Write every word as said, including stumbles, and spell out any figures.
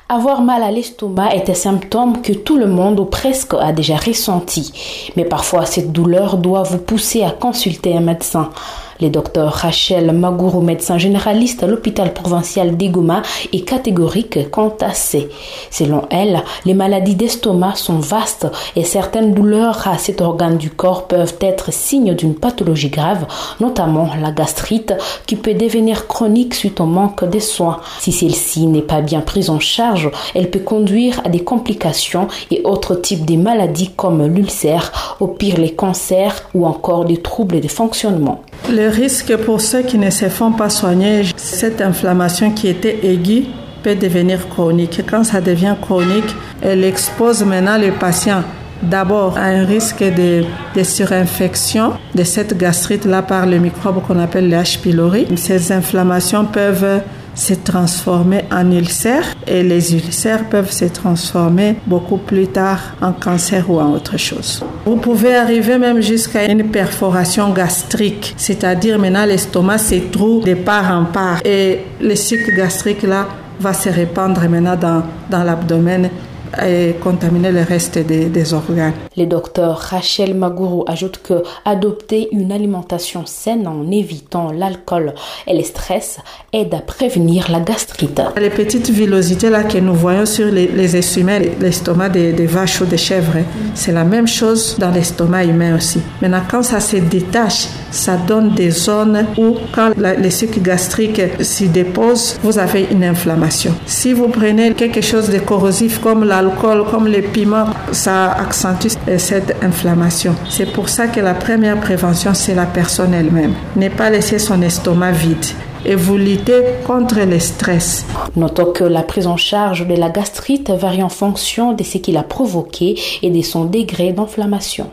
Avoir mal à l'estomac est un symptôme que tout le monde ou presque a déjà ressenti. Mais parfois, cette douleur doit vous pousser à consulter un médecin. Le docteur Rachel Magourou, médecin généraliste à l'hôpital provincial d'Egoma, est catégorique quant à ces. Selon elle, les maladies d'estomac sont vastes et certaines douleurs à cet organe du corps peuvent être signes d'une pathologie grave, notamment la gastrite, qui peut devenir chronique suite au manque de soins. Si celle-ci n'est pas bien prise en charge, elle peut conduire à des complications et autres types de maladies comme l'ulcère, au pire les cancers ou encore des troubles de fonctionnement. Le risque pour ceux qui ne se font pas soigner, cette inflammation qui était aiguë peut devenir chronique. Quand ça devient chronique, elle expose maintenant le patient d'abord à un risque de, de surinfection de cette gastrite-là par le microbe qu'on appelle le H. pylori. Ces inflammations peuvent se transformer en ulcères et les ulcères peuvent se transformer beaucoup plus tard en cancer ou en autre chose. Vous pouvez arriver même jusqu'à une perforation gastrique, c'est-à-dire maintenant l'estomac se trouve de part en part et le suc gastrique là va se répandre maintenant dans, dans l'abdomen et contaminer le reste des, des organes. Le docteur Rachel Magourou ajoute que adopter une alimentation saine en évitant l'alcool et le stress aide à prévenir la gastrite. Les petites villosités là que nous voyons sur les, les estomacs, l'estomac des, des vaches ou des chèvres, c'est la même chose dans l'estomac humain aussi. Maintenant, quand ça se détache, ça donne des zones où, quand la, le suc gastrique s'y dépose, vous avez une inflammation. Si vous prenez quelque chose de corrosif comme la l'alcool, comme les piments, ça accentue cette inflammation. C'est pour ça que la première prévention, c'est la personne elle-même. Ne pas laisser son estomac vide et vous luttez contre le stress. Notons que la prise en charge de la gastrite varie en fonction de ce qui l'a provoqué et de son degré d'inflammation.